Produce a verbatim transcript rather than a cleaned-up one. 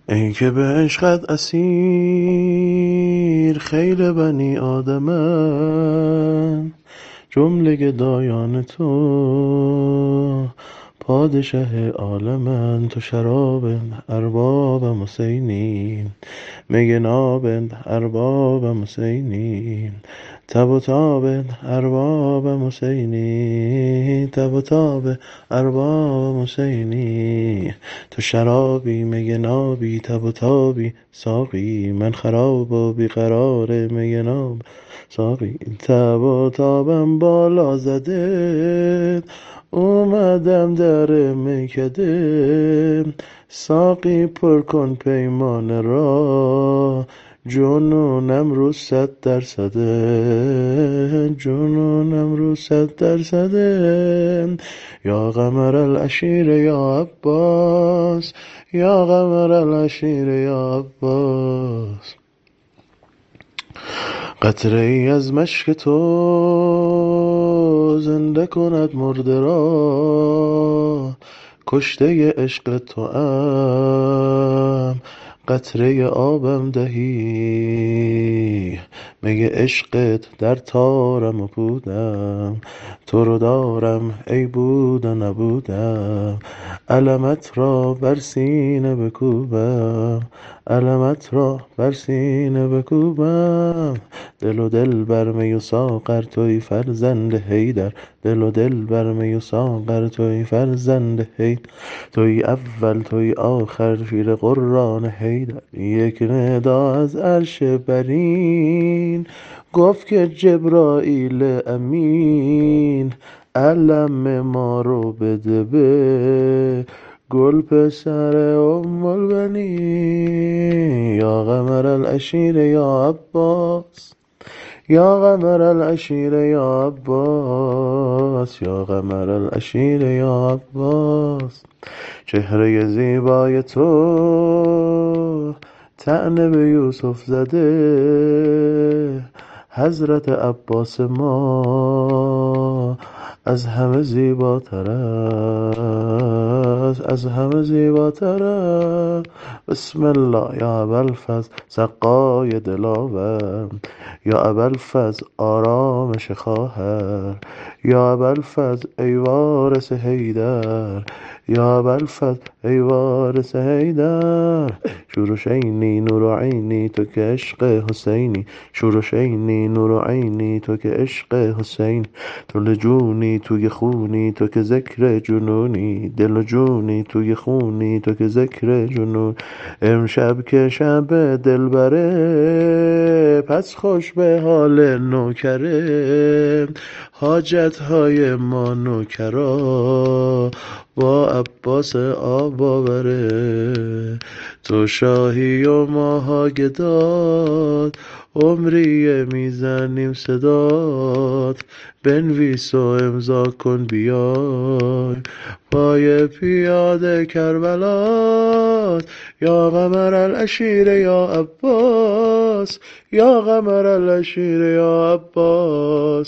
ای که به عشقت اسیر خیل بنی آدمن، جمله گدایان تو پادشه عالمن. تو شرابن اربابم حسینی، میگه نابن اربابم حسینی. تب و تاب اربابم حسینی، تب و تاب اربابم حسینی. تو شرابی میگه نابی، تب و تابی ساقی. من خراب و بیقرار میگه ناب ساقی. تب و تابم بالا زده، اومدم در میکده. ساقی پر کن پیمانه را، جنونم رو صد درصده، جنونم رو صد درصده. یا قمر العشیر یا عباس، یا قمر العشیر یا عباس. قطره ای از مشک تو زنده کند مرده را، کشته عشق تو ام قطره آبم دهی. میگه عشقت در تارم و پودم، تو رو دارم ای بود و نبودم. علمت را بر سینه بکوبم، علمت را بر سینه بکوبم. دل و دل بر می و ساغر توی فرزند حیدر، دل و دل بر می و ساغر توی فرزند حیدر. توی اول توی آخر شیر قرآن حیدر. یک ندا از عرش برین گفت که جبرائیل امین، علم ما رو بده به گل پسر ام البنین. یا قمر العشیر یا عباس، یا قمر العشیر یا عباس، یا قمر العشیر یا عباس. چهره زیبای تو طعنه به یوسف زده، حضرت عباس ما از همه زیباتر است، از همه زیباتر است. بسم الله یا ابوالفضل سقای دلاور، یا ابوالفضل آرامش خواهر، یا ابوالفضل ای وارث حیدر، یا ابوالفضل ای وارث حیدر. شورشینی نور عینی تو که عشق حسینی، شورشینی نور عینی تو که عشق حسین. دل جونی توی خونی تو که ذکر جنونی، دل و جونی توی خونی تو که ذکر جنون. امشب که شب دلبره، پس خوش به حال نوکره. حاجت های ما نوکرا با عباس آبا بره. تو شاهی و ماها گداد، عمریه میزنیم صدات. بنویس و امضا کن بیای پای پیاده کربلات. یا قمر العشیر یا عباس، یا قمر العشیر یا عباس.